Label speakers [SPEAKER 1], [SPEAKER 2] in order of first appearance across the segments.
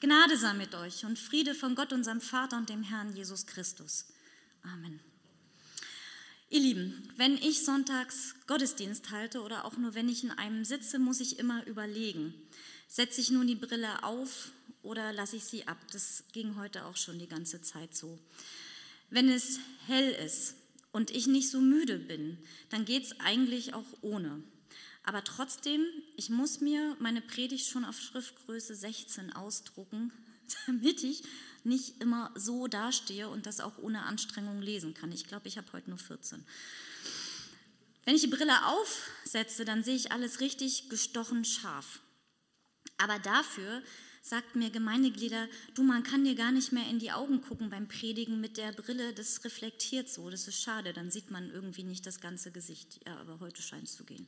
[SPEAKER 1] Gnade sei mit euch und Friede von Gott, unserem Vater und dem Herrn Jesus Christus. Amen. Ihr Lieben, wenn ich sonntags Gottesdienst halte oder auch nur wenn ich in einem sitze, muss ich immer überlegen, setze ich nun die Brille auf oder lasse ich sie ab? Das ging heute auch schon die ganze Zeit so. Wenn es hell ist und ich nicht so müde bin, dann geht es eigentlich auch ohne. Aber trotzdem, ich muss mir meine Predigt schon auf Schriftgröße 16 ausdrucken, damit ich nicht immer so dastehe und das auch ohne Anstrengung lesen kann. Ich glaube, ich habe heute nur 14. Wenn ich die Brille aufsetze, dann sehe ich alles richtig gestochen scharf. Aber dafür sagt mir Gemeindeglieder, du, man kann dir gar nicht mehr in die Augen gucken beim Predigen mit der Brille, das reflektiert so, das ist schade, dann sieht man irgendwie nicht das ganze Gesicht. Ja, aber heute scheint es zu gehen.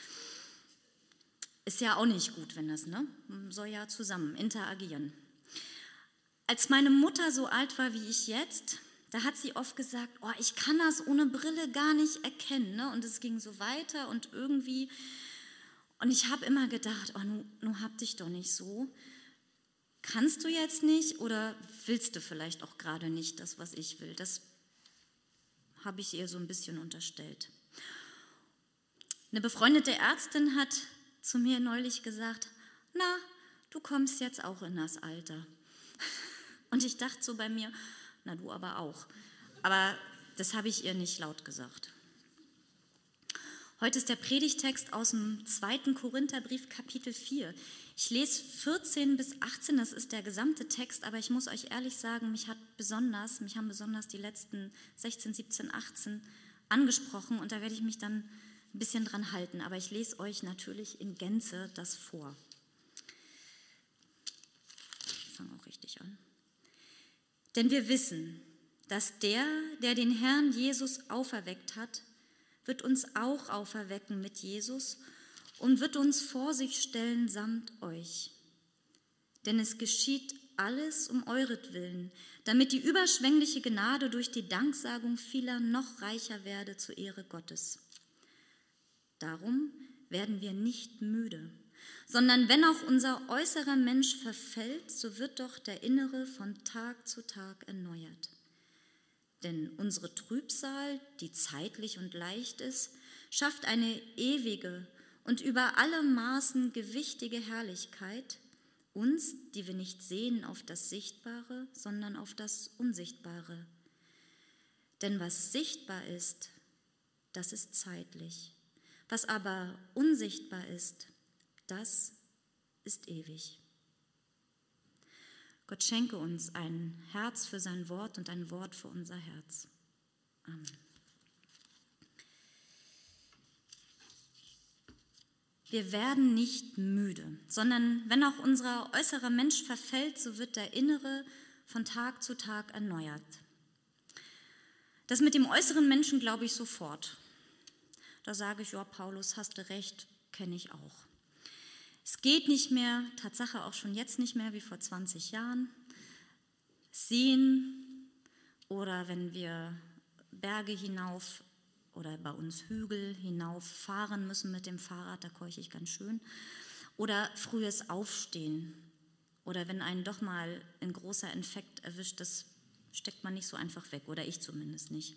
[SPEAKER 1] Ist ja auch nicht gut, wenn das, ne? Man soll ja zusammen interagieren. Als meine Mutter so alt war wie ich jetzt, da hat sie oft gesagt, oh, ich kann das ohne Brille gar nicht erkennen. Ne? Und es ging so weiter und irgendwie, und ich habe immer gedacht, oh, nun hab dich doch nicht so. Kannst du jetzt nicht oder willst du vielleicht auch gerade nicht das, was ich will? Das habe ich ihr so ein bisschen unterstellt. Eine befreundete Ärztin hat zu mir neulich gesagt, na, du kommst jetzt auch in das Alter. Und ich dachte so bei mir, na du aber auch. Aber das habe ich ihr nicht laut gesagt. Heute ist der Predigtext aus dem 2. Korintherbrief, Kapitel 4. Ich lese 14 bis 18, das ist der gesamte Text, aber ich muss euch ehrlich sagen, mich haben besonders die letzten 16, 17, 18 angesprochen und da werde ich mich dann ein bisschen dran halten, aber ich lese euch natürlich in Gänze das vor. Ich fange auch richtig an. Denn wir wissen, dass der den Herrn Jesus auferweckt hat, wird uns auch auferwecken mit Jesus und wird uns vor sich stellen samt euch. Denn es geschieht alles um euretwillen, damit die überschwängliche Gnade durch die Danksagung vieler noch reicher werde zur Ehre Gottes. Darum werden wir nicht müde, sondern wenn auch unser äußerer Mensch verfällt, so wird doch der innere von Tag zu Tag erneuert. Denn unsere Trübsal, die zeitlich und leicht ist, schafft eine ewige und über alle Maßen gewichtige Herrlichkeit, uns, die wir nicht sehen auf das Sichtbare, sondern auf das Unsichtbare. Denn was sichtbar ist, das ist zeitlich. Was aber unsichtbar ist, das ist ewig. Gott schenke uns ein Herz für sein Wort und ein Wort für unser Herz. Amen. Wir werden nicht müde, sondern wenn auch unser äußerer Mensch verfällt, so wird der innere von Tag zu Tag erneuert. Das mit dem äußeren Menschen glaube ich sofort. Da sage ich, ja, Paulus, hast du recht, kenne ich auch. Es geht nicht mehr, Tatsache auch schon jetzt nicht mehr wie vor 20 Jahren. Sehen oder wenn wir Berge hinauf oder bei uns Hügel hinauf fahren müssen mit dem Fahrrad, da keuche ich ganz schön. Oder frühes Aufstehen oder wenn einen doch mal ein großer Infekt erwischt, das steckt man nicht so einfach weg oder ich zumindest nicht.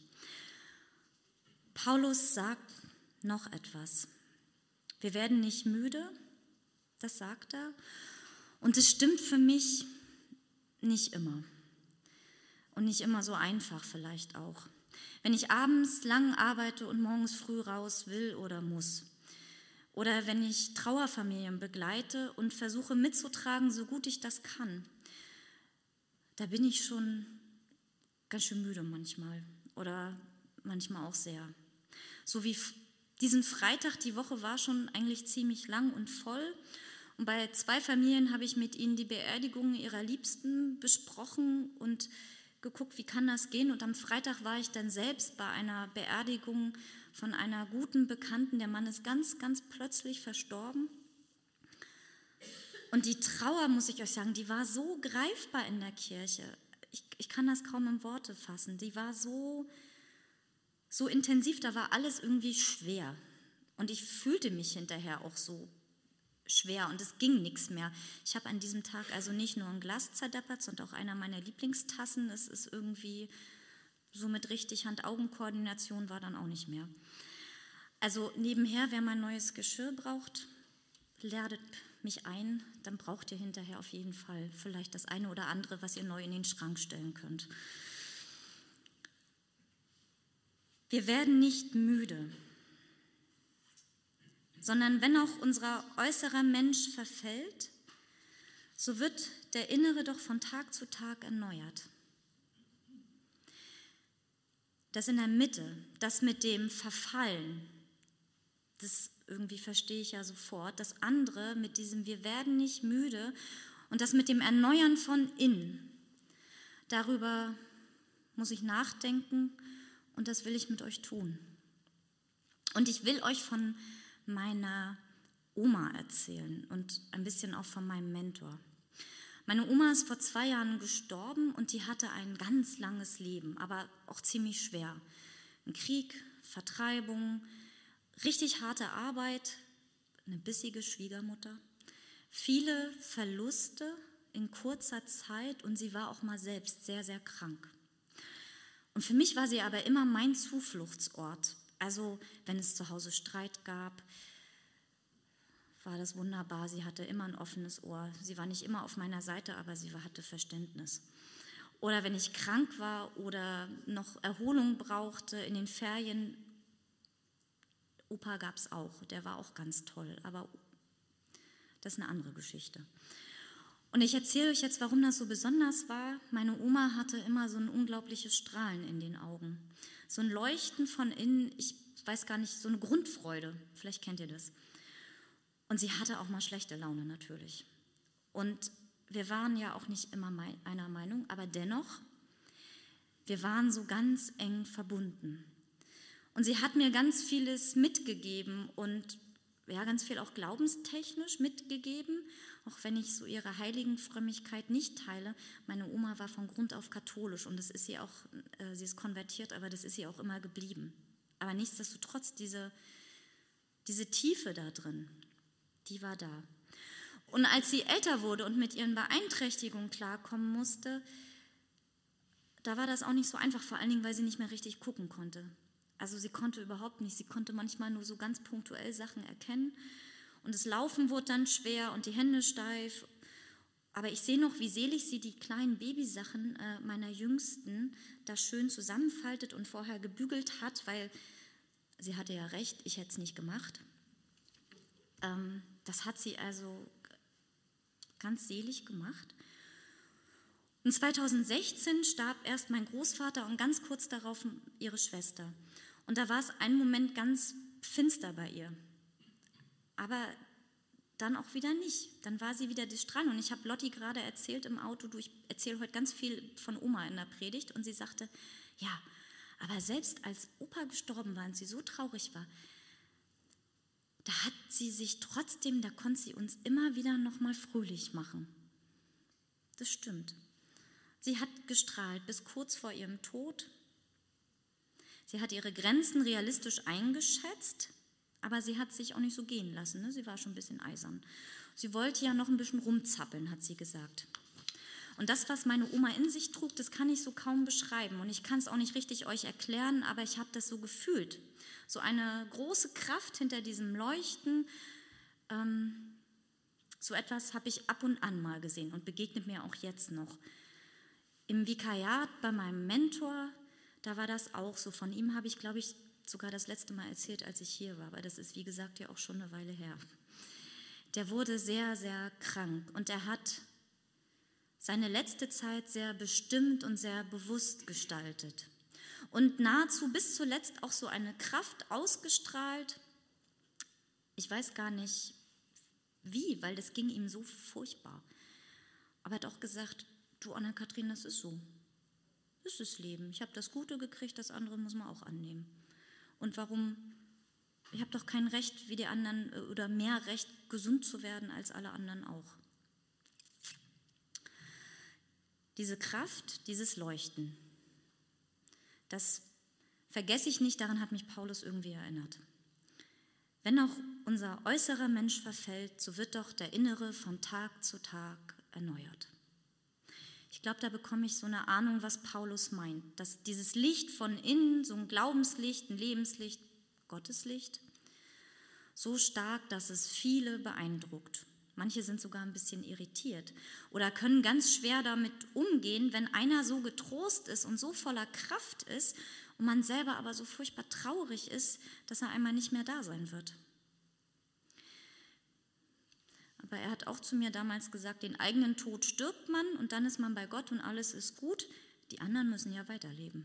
[SPEAKER 1] Paulus sagt noch etwas. Wir werden nicht müde, das sagt er. Und es stimmt für mich nicht immer. Und nicht immer so einfach vielleicht auch. Wenn ich abends lang arbeite und morgens früh raus will oder muss. Oder wenn ich Trauerfamilien begleite und versuche mitzutragen, so gut ich das kann. Da bin ich schon ganz schön müde manchmal. Oder manchmal auch sehr. So wie diesen Freitag, die Woche war schon eigentlich ziemlich lang und voll. Und bei 2 Familien habe ich mit ihnen die Beerdigung ihrer Liebsten besprochen und geguckt, wie kann das gehen. Und am Freitag war ich dann selbst bei einer Beerdigung von einer guten Bekannten. Der Mann ist ganz, ganz plötzlich verstorben. Und die Trauer, muss ich euch sagen, die war so greifbar in der Kirche. Ich kann das kaum in Worte fassen. Die war so intensiv, da war alles irgendwie schwer. Und ich fühlte mich hinterher auch so schwer und es ging nichts mehr. Ich habe an diesem Tag also nicht nur ein Glas zerdeppert, sondern auch einer meiner Lieblingstassen. Es ist irgendwie so mit richtig Hand-Augen-Koordination war dann auch nicht mehr. Also nebenher, wer mal neues Geschirr braucht, ladet mich ein, dann braucht ihr hinterher auf jeden Fall vielleicht das eine oder andere, was ihr neu in den Schrank stellen könnt. Wir werden nicht müde, sondern wenn auch unser äußerer Mensch verfällt, so wird der innere doch von Tag zu Tag erneuert. Das in der Mitte, das mit dem Verfallen, das irgendwie verstehe ich ja sofort. Das andere mit diesem wir werden nicht müde und das mit dem Erneuern von innen. Darüber muss ich nachdenken und das will ich mit euch tun. Und ich will euch von meiner Oma erzählen und ein bisschen auch von meinem Mentor. Meine Oma ist vor 2 Jahren gestorben und die hatte ein ganz langes Leben, aber auch ziemlich schwer. Ein Krieg, Vertreibung, richtig harte Arbeit, eine bissige Schwiegermutter, viele Verluste in kurzer Zeit und sie war auch mal selbst sehr, sehr krank. Und für mich war sie aber immer mein Zufluchtsort. Also wenn es zu Hause Streit gab, war das wunderbar. Sie hatte immer ein offenes Ohr. Sie war nicht immer auf meiner Seite, aber sie hatte Verständnis. Oder wenn ich krank war oder noch Erholung brauchte in den Ferien, Opa gab es auch, der war auch ganz toll, aber das ist eine andere Geschichte. Und ich erzähle euch jetzt, warum das so besonders war. Meine Oma hatte immer so ein unglaubliches Strahlen in den Augen, so ein Leuchten von innen, ich weiß gar nicht, so eine Grundfreude, vielleicht kennt ihr das. Und sie hatte auch mal schlechte Laune natürlich. Und wir waren ja auch nicht immer einer Meinung, aber dennoch, wir waren so ganz eng verbunden. Und sie hat mir ganz vieles mitgegeben und ja, ganz viel auch glaubenstechnisch mitgegeben, auch wenn ich so ihre Heiligenfrömmigkeit nicht teile. Meine Oma war von Grund auf katholisch und das ist sie auch, sie ist konvertiert, aber das ist sie auch immer geblieben. Aber nichtsdestotrotz, diese Tiefe da drin, die war da. Und als sie älter wurde und mit ihren Beeinträchtigungen klarkommen musste, da war das auch nicht so einfach, vor allen Dingen, weil sie nicht mehr richtig gucken konnte. Also sie konnte überhaupt nicht, sie konnte manchmal nur so ganz punktuell Sachen erkennen und das Laufen wurde dann schwer und die Hände steif. Aber ich sehe noch, wie selig sie die kleinen Babysachen meiner Jüngsten da schön zusammenfaltet und vorher gebügelt hat, weil sie hatte ja recht, ich hätte es nicht gemacht. Das hat sie also ganz selig gemacht. Und 2016 starb erst mein Großvater und ganz kurz darauf ihre Schwester. Und da war es einen Moment ganz finster bei ihr. Aber dann auch wieder nicht. Dann war sie wieder dran. Und ich habe Lotti gerade erzählt im Auto, ich erzähle heute ganz viel von Oma in der Predigt. Und sie sagte, ja, aber selbst als Opa gestorben war und sie so traurig war, da hat sie sich trotzdem, da konnte sie uns immer wieder nochmal fröhlich machen. Das stimmt. Sie hat gestrahlt bis kurz vor ihrem Tod. Sie hat ihre Grenzen realistisch eingeschätzt, aber sie hat sich auch nicht so gehen lassen. Ne? Sie war schon ein bisschen eisern. Sie wollte ja noch ein bisschen rumzappeln, hat sie gesagt. Und das, was meine Oma in sich trug, das kann ich so kaum beschreiben. Und ich kann es auch nicht richtig euch erklären, aber ich habe das so gefühlt. So eine große Kraft hinter diesem Leuchten. So etwas habe ich ab und an mal gesehen und begegnet mir auch jetzt noch. Im Vikariat bei meinem Mentor, da war das auch so. Von ihm habe ich, glaube ich, sogar das letzte Mal erzählt, als ich hier war. Aber das ist, wie gesagt, ja auch schon eine Weile her. Der wurde sehr, sehr krank und er hat seine letzte Zeit sehr bestimmt und sehr bewusst gestaltet. Und nahezu bis zuletzt auch so eine Kraft ausgestrahlt. Ich weiß gar nicht wie, weil das ging ihm so furchtbar. Aber er hat auch gesagt, du Anna-Kathrin, das ist so. Das ist das Leben. Ich habe das Gute gekriegt, das andere muss man auch annehmen. Und warum? Ich habe doch kein Recht wie die anderen oder mehr Recht, gesund zu werden als alle anderen auch. Diese Kraft, dieses Leuchten, das vergesse ich nicht, daran hat mich Paulus irgendwie erinnert. Wenn auch unser äußerer Mensch verfällt, so wird doch der innere von Tag zu Tag erneuert. Ich glaube, da bekomme ich so eine Ahnung, was Paulus meint, dass dieses Licht von innen, so ein Glaubenslicht, ein Lebenslicht, Gotteslicht, so stark, dass es viele beeindruckt. Manche sind sogar ein bisschen irritiert oder können ganz schwer damit umgehen, wenn einer so getrost ist und so voller Kraft ist und man selber aber so furchtbar traurig ist, dass er einmal nicht mehr da sein wird. Aber er hat auch zu mir damals gesagt, den eigenen Tod stirbt man und dann ist man bei Gott und alles ist gut. Die anderen müssen ja weiterleben.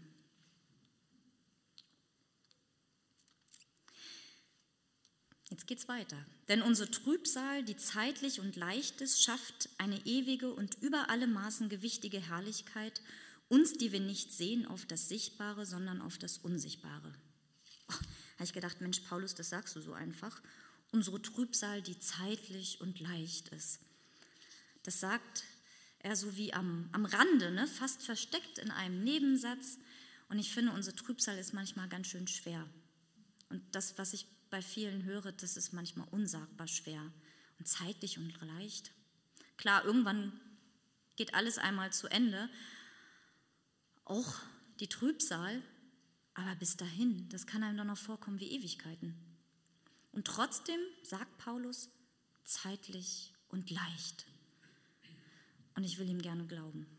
[SPEAKER 1] Jetzt geht's weiter. Denn unsere Trübsal, die zeitlich und leicht ist, schafft eine ewige und über alle Maßen gewichtige Herrlichkeit, uns, die wir nicht sehen, auf das Sichtbare, sondern auf das Unsichtbare. Habe ich gedacht, Mensch, Paulus, das sagst du so einfach. Unsere Trübsal, die zeitlich und leicht ist. Das sagt er so wie am Rande, ne? Fast versteckt in einem Nebensatz. Und ich finde, unsere Trübsal ist manchmal ganz schön schwer. Und das, was ich bei vielen höre, das ist manchmal unsagbar schwer und zeitlich und leicht. Klar, irgendwann geht alles einmal zu Ende, auch die Trübsal, aber bis dahin, das kann einem doch noch vorkommen wie Ewigkeiten. Und trotzdem, sagt Paulus, zeitlich und leicht. Und ich will ihm gerne glauben.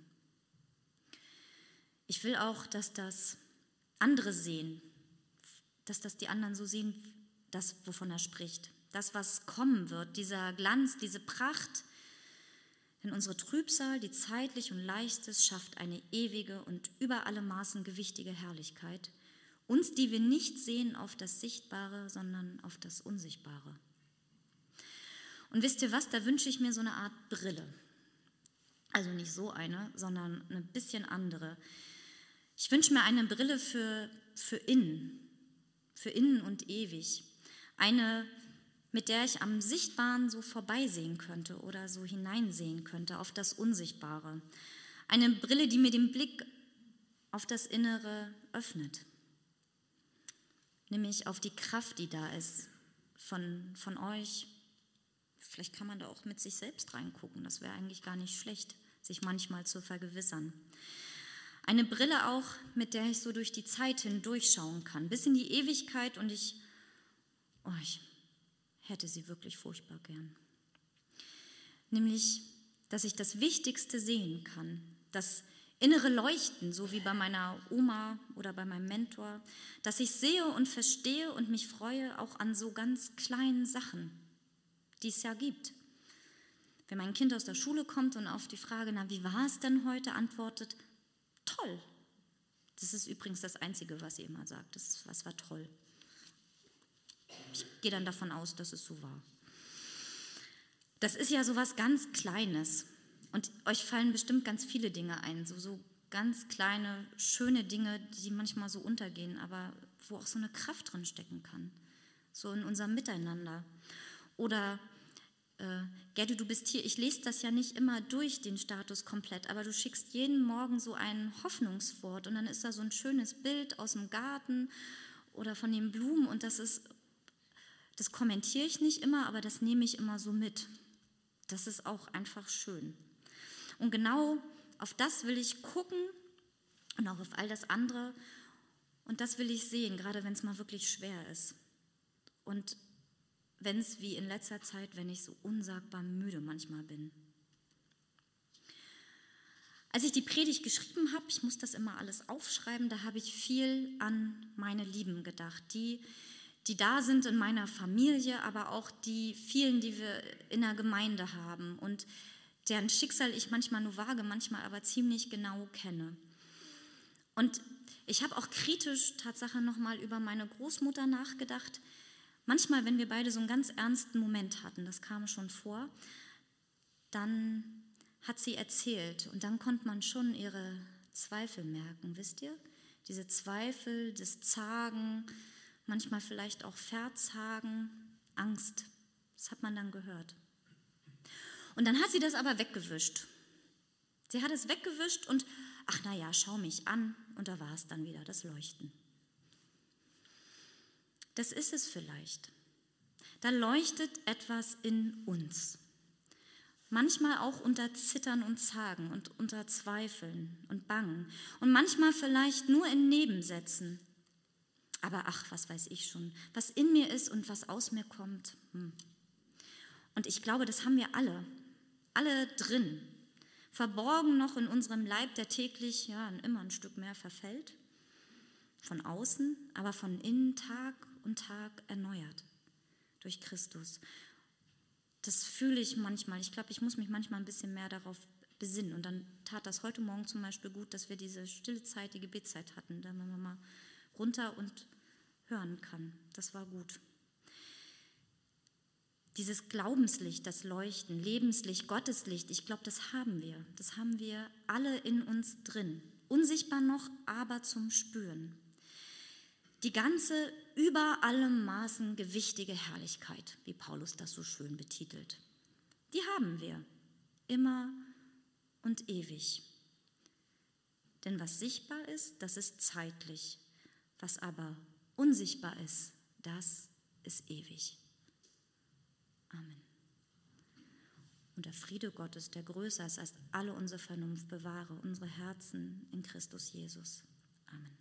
[SPEAKER 1] Ich will auch, dass das andere sehen, dass das die anderen so sehen, das, wovon er spricht. Das, was kommen wird, dieser Glanz, diese Pracht. Denn unsere Trübsal, die zeitlich und leicht ist, schafft eine ewige und über alle Maßen gewichtige Herrlichkeit. Uns, die wir nicht sehen, auf das Sichtbare, sondern auf das Unsichtbare. Und wisst ihr was, da wünsche ich mir so eine Art Brille. Also nicht so eine, sondern eine bisschen andere. Ich wünsche mir eine Brille für innen und ewig. Eine, mit der ich am Sichtbaren so vorbeisehen könnte oder so hineinsehen könnte auf das Unsichtbare. Eine Brille, die mir den Blick auf das Innere öffnet. Nämlich auf die Kraft, die da ist von euch. Vielleicht kann man da auch mit sich selbst reingucken. Das wäre eigentlich gar nicht schlecht, sich manchmal zu vergewissern. Eine Brille auch, mit der ich so durch die Zeit hindurchschauen kann, bis in die Ewigkeit und ich hätte sie wirklich furchtbar gern. Nämlich, dass ich das Wichtigste sehen kann, das innere Leuchten, so wie bei meiner Oma oder bei meinem Mentor, dass ich sehe und verstehe und mich freue auch an so ganz kleinen Sachen, die es ja gibt. Wenn mein Kind aus der Schule kommt und auf die Frage, na, wie war es denn heute, antwortet, toll. Das ist übrigens das Einzige, was sie immer sagt. Was war toll. Ich gehe dann davon aus, dass es so war. Das ist ja so was ganz Kleines. Und euch fallen bestimmt ganz viele Dinge ein, so ganz kleine, schöne Dinge, die manchmal so untergehen, aber wo auch so eine Kraft drin stecken kann. So in unserem Miteinander. Oder Gerdu, du bist hier, ich lese das ja nicht immer durch, den Status komplett, aber du schickst jeden Morgen so ein Hoffnungswort und dann ist da so ein schönes Bild aus dem Garten oder von den Blumen und das kommentiere ich nicht immer, aber das nehme ich immer so mit. Das ist auch einfach schön. Und genau auf das will ich gucken und auch auf all das andere und das will ich sehen, gerade wenn es mal wirklich schwer ist. Und wenn es wie in letzter Zeit, wenn ich so unsagbar müde manchmal bin. Als ich die Predigt geschrieben habe, ich muss das immer alles aufschreiben, da habe ich viel an meine Lieben gedacht, die da sind in meiner Familie, aber auch die vielen, die wir in der Gemeinde haben und deren Schicksal ich manchmal nur vage, manchmal aber ziemlich genau kenne. Und ich habe auch kritisch Tatsache nochmal über meine Großmutter nachgedacht. Manchmal, wenn wir beide so einen ganz ernsten Moment hatten, das kam schon vor, dann hat sie erzählt und dann konnte man schon ihre Zweifel merken, wisst ihr? Diese Zweifel, das Zagen, manchmal vielleicht auch Verzagen, Angst, das hat man dann gehört. Und dann hat sie das aber weggewischt. Sie hat es weggewischt und, ach naja, schau mich an und da war es dann wieder, das Leuchten. Das ist es vielleicht. Da leuchtet etwas in uns. Manchmal auch unter Zittern und Zagen und unter Zweifeln und Bangen und manchmal vielleicht nur in Nebensätzen. Aber ach, was weiß ich schon, was in mir ist und was aus mir kommt. Und ich glaube, das haben wir alle drin, verborgen noch in unserem Leib, der täglich immer ein Stück mehr verfällt, von außen, aber von innen Tag und Tag erneuert durch Christus. Das fühle ich manchmal. Ich glaube, ich muss mich manchmal ein bisschen mehr darauf besinnen. Und dann tat das heute Morgen zum Beispiel gut, dass wir diese stille Zeit, die Gebetszeit hatten, da man mal runter und hören kann. Das war gut. Dieses Glaubenslicht, das Leuchten, Lebenslicht, Gotteslicht, ich glaube, das haben wir. Das haben wir alle in uns drin. Unsichtbar noch, aber zum Spüren. Die ganze, über allem Maßen gewichtige Herrlichkeit, wie Paulus das so schön betitelt, die haben wir, immer und ewig. Denn was sichtbar ist, das ist zeitlich. Was aber unsichtbar ist, das ist ewig. Amen. Und der Friede Gottes, der größer ist als alle unsere Vernunft, bewahre unsere Herzen in Christus Jesus. Amen.